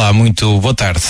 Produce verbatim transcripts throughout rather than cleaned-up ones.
Olá, muito boa tarde.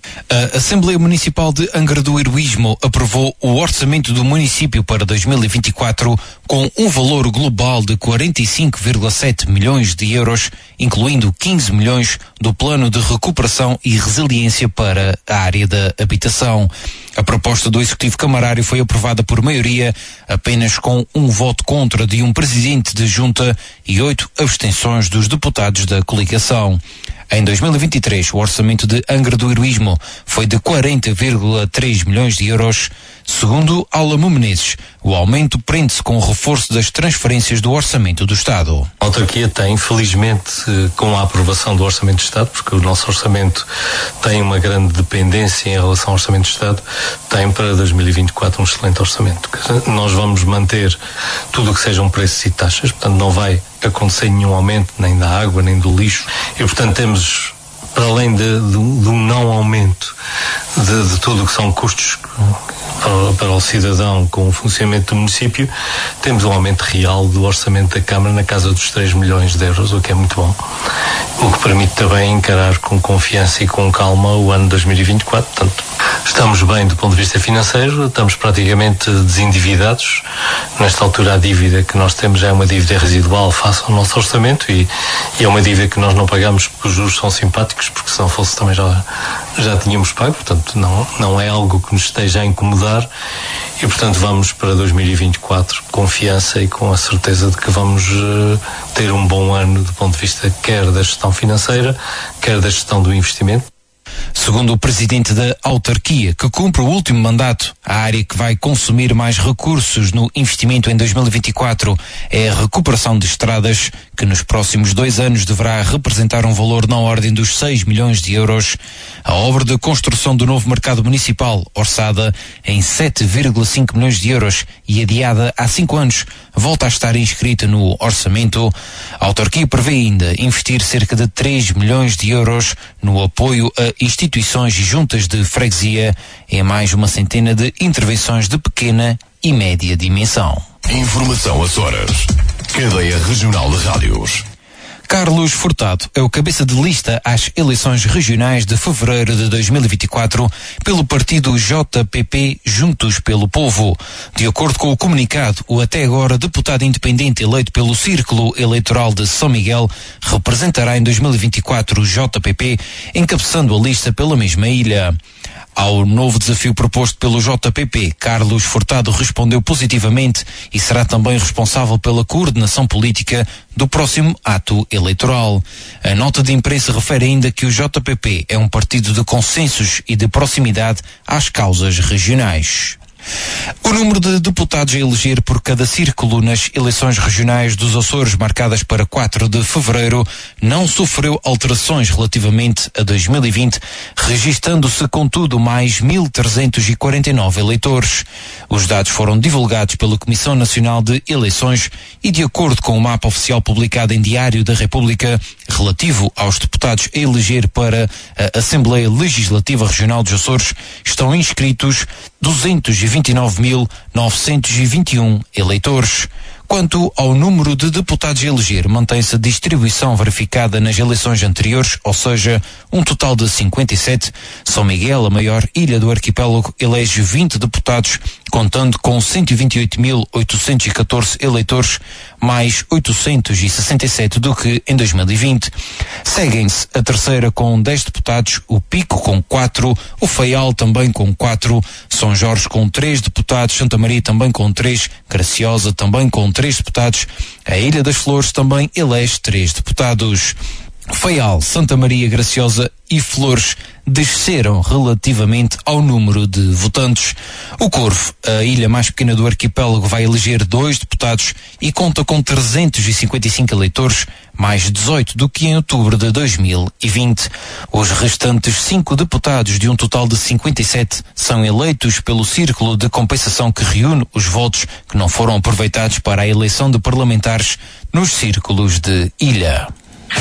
A Assembleia Municipal de Angra do Heroísmo aprovou o orçamento do município para dois mil e vinte e quatro com um valor global de quarenta e cinco vírgula sete milhões de euros, incluindo quinze milhões do Plano de Recuperação e Resiliência para a área da habitação. A proposta do Executivo Camarário foi aprovada por maioria, apenas com um voto contra de um presidente de junta e oito abstenções dos deputados da coligação. Em dois mil e vinte e três, o orçamento de Angra do Heroísmo foi de quarenta vírgula três milhões de euros. Segundo Álamo Menezes, o aumento prende-se com o reforço das transferências do orçamento do Estado. A autarquia tem, felizmente, com a aprovação do orçamento do Estado, porque o nosso orçamento tem uma grande dependência em relação ao orçamento do Estado, tem para dois mil e vinte e quatro um excelente orçamento. Nós vamos manter tudo o que sejam preços e taxas, portanto não vai acontecer nenhum aumento nem da água, nem do lixo, e portanto temos, para além de, de, de um não aumento de, de tudo o que são custos para, para o cidadão com o funcionamento do município, temos um aumento real do orçamento da Câmara na casa dos três milhões de euros, o que é muito bom, o que permite também encarar com confiança e com calma o ano dois mil e vinte e quatro. Portanto, estamos bem do ponto de vista financeiro, estamos praticamente desendividados. Nesta altura a dívida que nós temos é uma dívida residual face ao nosso orçamento e, e é uma dívida que nós não pagamos porque os juros são simpáticos, porque se não fosse também já, já tínhamos pago, portanto não, não é algo que nos esteja a incomodar e portanto vamos para dois mil e vinte e quatro com confiança e com a certeza de que vamos uh, ter um bom ano do ponto de vista quer da gestão financeira, quer da gestão do investimento. Segundo o presidente da autarquia, que cumpre o último mandato, a área que vai consumir mais recursos no investimento em dois mil e vinte e quatro é a recuperação de estradas, que nos próximos dois anos deverá representar um valor na ordem dos seis milhões de euros. A obra de construção do novo mercado municipal, orçada em sete vírgula cinco milhões de euros e adiada há cinco anos, volta a estar inscrita no orçamento. A autarquia prevê ainda investir cerca de três milhões de euros no apoio a instituições e juntas de freguesia em mais uma centena de intervenções de pequena e média dimensão. Informação Açores. Cadeia Regional de Rádios. Carlos Furtado é o cabeça de lista às eleições regionais de fevereiro de dois mil e vinte e quatro pelo partido J P P Juntos pelo Povo. De acordo com o comunicado, o até agora deputado independente eleito pelo Círculo Eleitoral de São Miguel representará em dois mil e vinte e quatro o J P P, encabeçando a lista pela mesma ilha. Ao novo desafio proposto pelo J P P, Carlos Furtado respondeu positivamente e será também responsável pela coordenação política do próximo ato eleitoral. A nota de imprensa refere ainda que o J P P é um partido de consensos e de proximidade às causas regionais. O número de deputados a eleger por cada círculo nas eleições regionais dos Açores, marcadas para quatro de fevereiro, não sofreu alterações relativamente a dois mil e vinte, registando-se, contudo, mais mil trezentos e quarenta e nove eleitores. Os dados foram divulgados pela Comissão Nacional de Eleições e, de acordo com o mapa oficial publicado em Diário da República, relativo aos deputados a eleger para a Assembleia Legislativa Regional dos Açores, estão inscritos duzentos e vinte e nove mil novecentos e vinte e um eleitores. Quanto ao número de deputados a eleger, mantém-se a distribuição verificada nas eleições anteriores, ou seja, um total de cinquenta e sete. São Miguel, a maior ilha do arquipélago, elege vinte deputados, contando com cento e vinte e oito mil oitocentos e catorze eleitores, mais oitocentos e sessenta e sete do que em dois mil e vinte. Seguem-se a terceira com dez deputados, o Pico com quatro, o Faial também com quatro, São Jorge com três deputados, Santa Maria também com três, Graciosa também com três deputados, a Ilha das Flores também elege três deputados. Faial, Santa Maria, Graciosa e Flores desceram relativamente ao número de votantes. O Corvo, a ilha mais pequena do arquipélago, vai eleger dois deputados e conta com trezentos e cinquenta e cinco eleitores, mais dezoito do que em outubro de dois mil e vinte. Os restantes cinco deputados, de um total de cinquenta e sete, são eleitos pelo Círculo de Compensação, que reúne os votos que não foram aproveitados para a eleição de parlamentares nos círculos de ilha.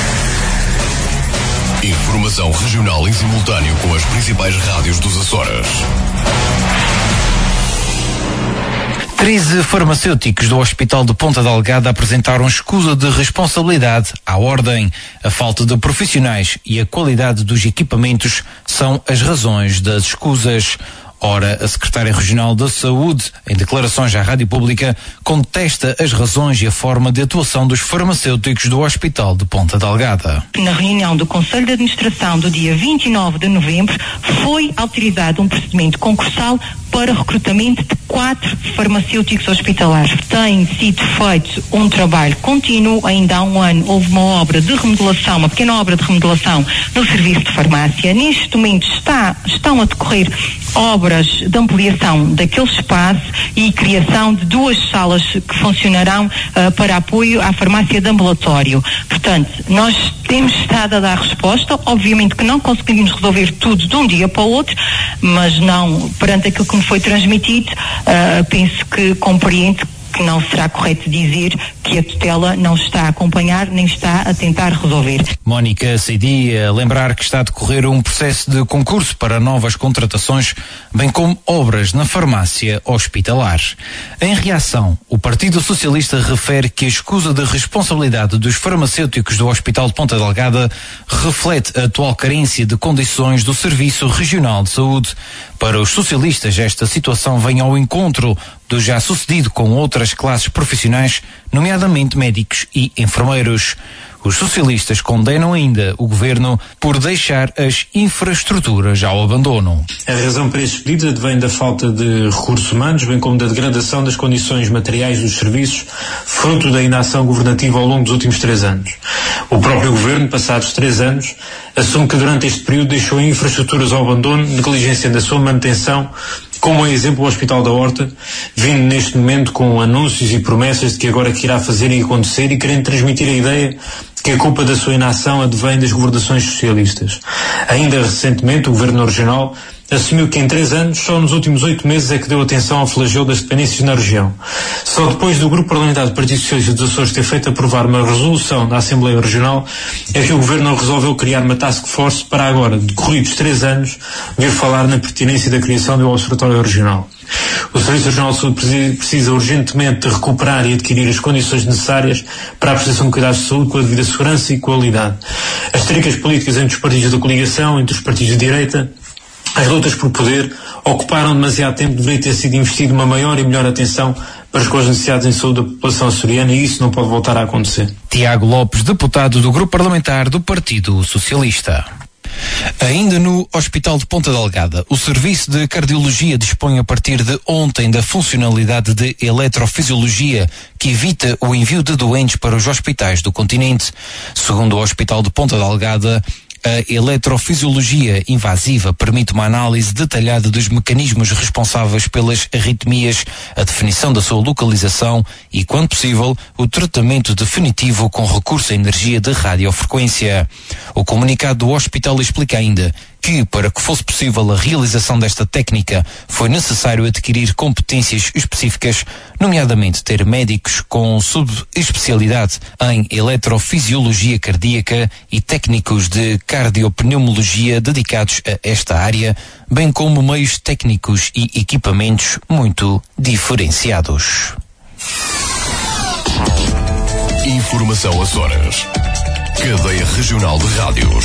Informação regional em simultâneo com as principais rádios dos Açores. treze farmacêuticos do Hospital de Ponta Delgada apresentaram escusa de responsabilidade à ordem. A falta de profissionais e a qualidade dos equipamentos são as razões das escusas. Ora, a secretária regional da Saúde, em declarações à Rádio Pública, contesta as razões e a forma de atuação dos farmacêuticos do Hospital de Ponta Delgada. Na reunião do Conselho de Administração do dia vinte e nove de novembro, foi autorizado um procedimento concursal para recrutamento de quatro farmacêuticos hospitalares. Tem sido feito um trabalho contínuo. Ainda há um ano houve uma obra de remodelação, uma pequena obra de remodelação no serviço de farmácia. Neste momento está, estão a decorrer obras de ampliação daquele espaço e criação de duas salas que funcionarão uh, para apoio à farmácia de ambulatório. Portanto, nós temos estado a dar resposta. Obviamente que não conseguimos resolver tudo de um dia para o outro, mas não, perante aquilo que me foi transmitido, uh, penso que compreende que não será correto dizer que a tutela não está a acompanhar nem está a tentar resolver. Mónica Seidi a lembrar que está a decorrer um processo de concurso para novas contratações, bem como obras na farmácia hospitalar. Em reação, o Partido Socialista refere que a escusa de responsabilidade dos farmacêuticos do Hospital de Ponta Delgada reflete a atual carência de condições do Serviço Regional de Saúde. Para os socialistas, esta situação vem ao encontro do já sucedido com outras classes profissionais, nomeadamente médicos e enfermeiros. Os socialistas condenam ainda o governo por deixar as infraestruturas ao abandono. A razão para estes pedidos advém da falta de recursos humanos, bem como da degradação das condições materiais dos serviços, fruto da inação governativa ao longo dos últimos três anos. O próprio governo, passados três anos, assume que durante este período deixou infraestruturas ao abandono, negligenciando a sua manutenção, como é exemplo o Hospital da Horta, vindo neste momento com anúncios e promessas de que agora que irá fazer e acontecer e querendo transmitir a ideia que a culpa da sua inação advém das governações socialistas. Ainda recentemente, o Governo Regional assumiu que em três anos, só nos últimos oito meses é que deu atenção ao flagelo das dependências na região. Só depois do Grupo Parlamentar do Partido Socialista dos Açores ter feito aprovar uma resolução da Assembleia Regional é que o Governo resolveu criar uma task force para agora, decorridos três anos, vir falar na pertinência da criação do Observatório Regional. O Serviço Regional de Saúde precisa urgentemente de recuperar e adquirir as condições necessárias para a prestação de cuidados de saúde com a devida segurança e qualidade. As tricas políticas entre os partidos da coligação, entre os partidos de direita, as lutas por poder ocuparam demasiado tempo. Deveria ter sido investido uma maior e melhor atenção para as coisas necessidades em saúde da população açoriana e isso não pode voltar a acontecer. Tiago Lopes, deputado do Grupo Parlamentar do Partido Socialista. Ainda no Hospital de Ponta Delgada, o Serviço de Cardiologia dispõe a partir de ontem da funcionalidade de eletrofisiologia que evita o envio de doentes para os hospitais do continente. Segundo o Hospital de Ponta Delgada, a eletrofisiologia invasiva permite uma análise detalhada dos mecanismos responsáveis pelas arritmias, a definição da sua localização e, quando possível, o tratamento definitivo com recurso à energia de radiofrequência. O comunicado do hospital explica ainda que, para que fosse possível a realização desta técnica, foi necessário adquirir competências específicas, nomeadamente ter médicos com subespecialidade em eletrofisiologia cardíaca e técnicos de cardiopneumologia dedicados a esta área, bem como meios técnicos e equipamentos muito diferenciados. Informação Açores. Cadeia Regional de Rádios.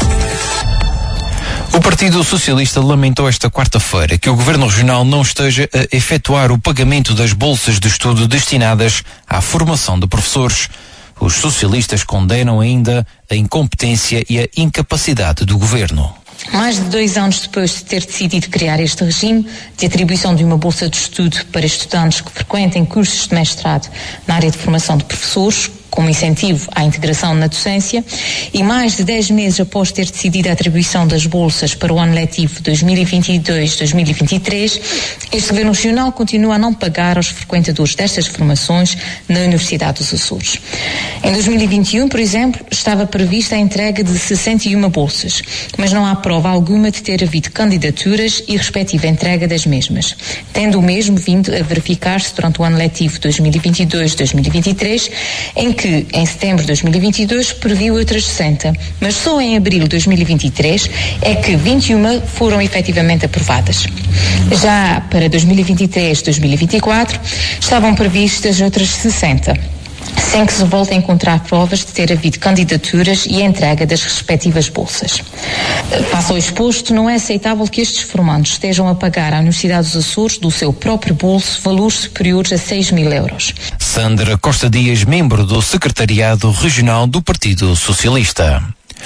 O Partido Socialista lamentou esta quarta-feira que o Governo Regional não esteja a efetuar o pagamento das bolsas de estudo destinadas à formação de professores. Os socialistas condenam ainda a incompetência e a incapacidade do Governo. Mais de dois anos depois de ter decidido criar este regime de atribuição de uma bolsa de estudo para estudantes que frequentem cursos de mestrado na área de formação de professores, como incentivo à integração na docência, e mais de dez meses após ter decidido a atribuição das bolsas para o ano letivo dois mil e vinte e dois dois mil e vinte e três, este Governo Regional continua a não pagar aos frequentadores destas formações na Universidade dos Açores. Em dois mil e vinte e um, por exemplo, estava prevista a entrega de sessenta e uma bolsas, mas não há prova alguma de ter havido candidaturas e respectiva entrega das mesmas, tendo o mesmo vindo a verificar-se durante o ano letivo dois mil e vinte e dois dois mil e vinte e três, em que que em setembro de dois mil e vinte e dois previu outras sessenta, mas só em abril de dois mil e vinte e três é que vinte e uma foram efetivamente aprovadas. Já para dois mil e vinte e três e dois mil e vinte e quatro estavam previstas outras sessenta, sem que se volte a encontrar provas de ter havido candidaturas e a entrega das respectivas bolsas. Face ao exposto, não é aceitável que estes formandos estejam a pagar à Universidade dos Açores, do seu próprio bolso, valores superiores a seis mil euros. Sandra Costa Dias, membro do Secretariado Regional do Partido Socialista.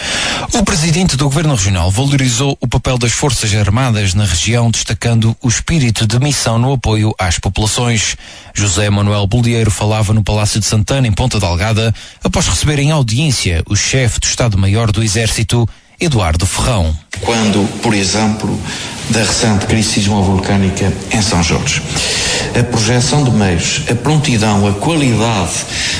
O presidente do Governo Regional valorizou o papel das Forças Armadas na região, destacando o espírito de missão no apoio às populações. José Manuel Bolieiro falava no Palácio de Santana, em Ponta Delgada, após receber em audiência o chefe do Estado-Maior do Exército, Eduardo Ferrão. Quando, por exemplo, da recente crise sismovolcânica em São Jorge. A projeção de meios, a prontidão, a qualidade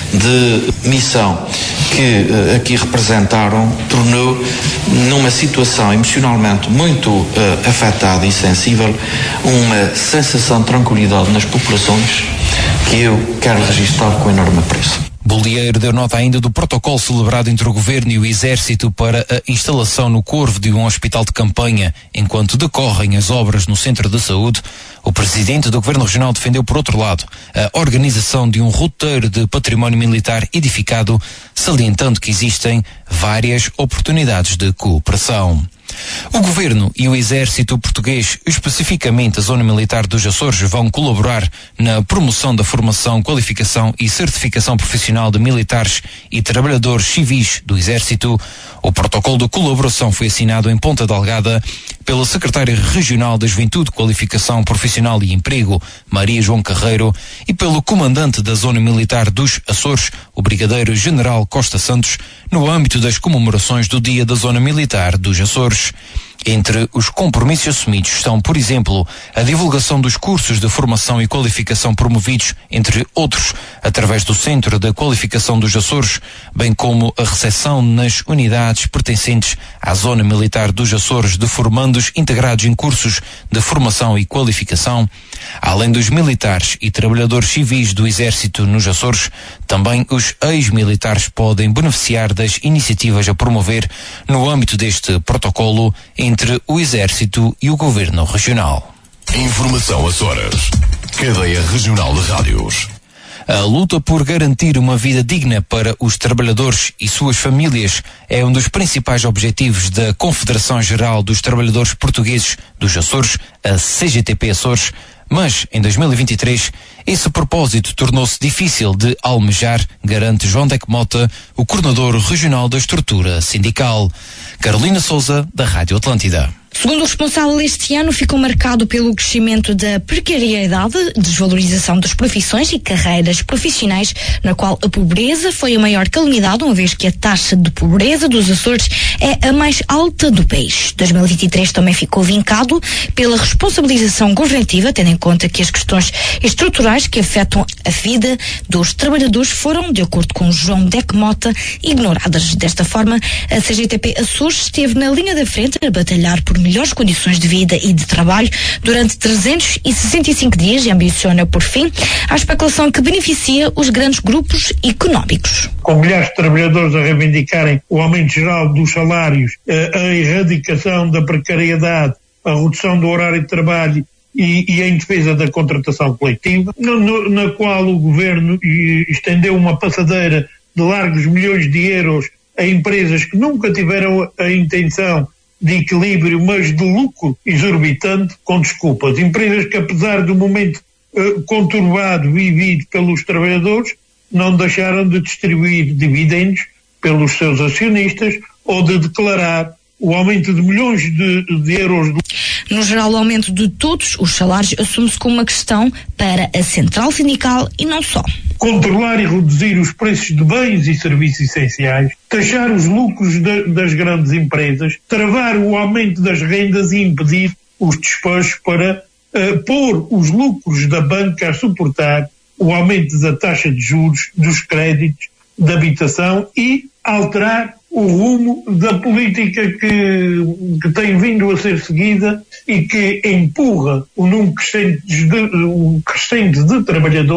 de missão que uh, aqui representaram tornou numa situação emocionalmente muito uh, afetada e sensível uma sensação de tranquilidade nas populações que eu quero registrar com enorme apreço. Bolieiro deu nota ainda do protocolo celebrado entre o Governo e o Exército para a instalação no Corvo de um hospital de campanha, enquanto decorrem as obras no Centro de Saúde. O presidente do Governo Regional defendeu, por outro lado, a organização de um roteiro de património militar edificado, salientando que existem várias oportunidades de cooperação. O Governo e o Exército Português, especificamente a Zona Militar dos Açores, vão colaborar na promoção da formação, qualificação e certificação profissional de militares e trabalhadores civis do Exército. O protocolo de colaboração foi assinado em Ponta Delgada pela Secretária Regional da Juventude, Qualificação Profissional e Emprego, Maria João Carreiro, e pelo Comandante da Zona Militar dos Açores, o Brigadeiro General Costa Santos, no âmbito das comemorações do Dia da Zona Militar dos Açores. Entre os compromissos assumidos estão, por exemplo, a divulgação dos cursos de formação e qualificação promovidos, entre outros, através do Centro de Qualificação dos Açores, bem como a recepção nas unidades pertencentes à Zona Militar dos Açores de formandos integrados em cursos de formação e qualificação. Além dos militares e trabalhadores civis do Exército nos Açores, também os ex-militares podem beneficiar das iniciativas a promover no âmbito deste protocolo entre o Exército e o Governo Regional. Informação Açores. Cadeia Regional de Rádios. A luta por garantir uma vida digna para os trabalhadores e suas famílias é um dos principais objetivos da Confederação Geral dos Trabalhadores Portugueses dos Açores, a C G T P Açores, mas em dois mil e vinte e três esse propósito tornou-se difícil de almejar, garante João Deck Mota, o coordenador regional da estrutura sindical. Carolina Souza, da Rádio Atlântida. Segundo o responsável, este ano ficou marcado pelo crescimento da precariedade, desvalorização das profissões e carreiras profissionais, na qual a pobreza foi a maior calamidade, uma vez que a taxa de pobreza dos Açores é a mais alta do país. dois mil e vinte e três também ficou vincado pela responsabilização governativa, tendo em conta que as questões estruturais que afetam a vida dos trabalhadores foram, de acordo com João Deck Mota, ignoradas. Desta forma, a C G T P Açores esteve na linha da frente a batalhar por melhores condições de vida e de trabalho durante trezentos e sessenta e cinco dias e ambiciona, por fim, a especulação que beneficia os grandes grupos económicos. Com milhares de trabalhadores a reivindicarem o aumento geral dos salários, a erradicação da precariedade, a redução do horário de trabalho e, e em defesa da contratação coletiva, no, no, na qual o Governo estendeu uma passadeira de largos milhões de euros a empresas que nunca tiveram a intenção de equilíbrio, mas de lucro exorbitante, com desculpas. Empresas que, apesar do momento uh, conturbado vivido pelos trabalhadores, não deixaram de distribuir dividendos pelos seus acionistas ou de declarar o aumento de milhões de, de euros. No geral, o aumento de todos os salários assume-se como uma questão para a central sindical e não só. Controlar e reduzir os preços de bens e serviços essenciais, taxar os lucros de, das grandes empresas, travar o aumento das rendas e impedir os despejos para uh, pôr os lucros da banca a suportar o aumento da taxa de juros, dos créditos, da habitação e alterar o rumo da política que, que tem vindo a ser seguida e que empurra o número crescente de, o crescente de trabalhadores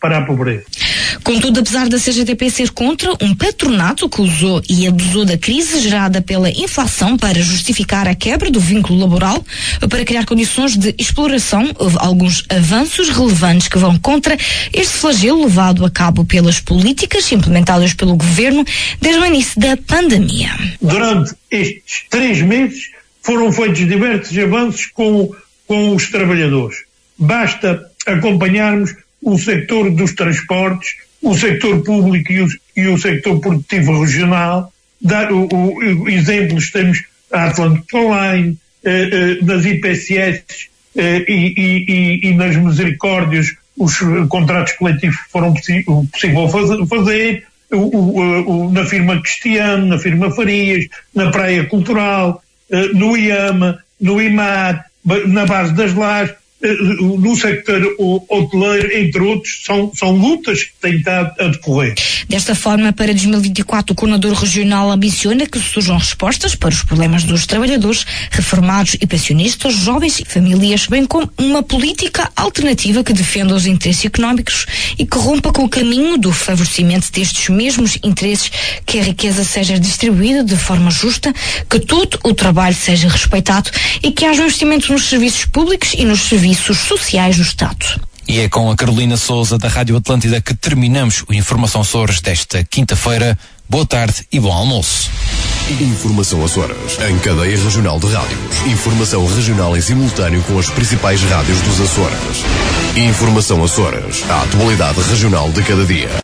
para a pobreza. Contudo, apesar da C G T P ser contra um patronato que usou e abusou da crise gerada pela inflação para justificar a quebra do vínculo laboral, para criar condições de exploração, houve alguns avanços relevantes que vão contra este flagelo levado a cabo pelas políticas implementadas pelo governo desde o início da pandemia. Durante estes três meses foram feitos diversos avanços com, com os trabalhadores. Basta acompanharmos o setor dos transportes, o setor público e o, e o setor produtivo regional. Dar o, o, exemplos temos a Atlântico Online, eh, eh, nas I P S S eh, e, e, e nas Misericórdias os contratos coletivos foram possi- possível fazer, fazer o, o, o, na firma Cristiano, na firma Farias, na Praia Cultural, eh, no IAMA, no IMAR, na base das Lajes, no sector hoteleiro, entre outros, são, são lutas que têm estado a decorrer. Desta forma, para dois mil e vinte e quatro, o coordenador regional ambiciona que surjam respostas para os problemas dos trabalhadores, reformados e pensionistas, jovens e famílias, bem como uma política alternativa que defenda os interesses económicos e que rompa com o caminho do favorecimento destes mesmos interesses, que a riqueza seja distribuída de forma justa, que todo o trabalho seja respeitado e que haja um investimento nos serviços públicos e nos serviços sociais do Estado. E é com a Carolina Souza da Rádio Atlântida que terminamos o Informação Açores desta quinta-feira. Boa tarde e bom almoço. Informação Açores, em cadeia regional de rádios. Informação regional em simultâneo com as principais rádios dos Açores. Informação Açores, a atualidade regional de cada dia.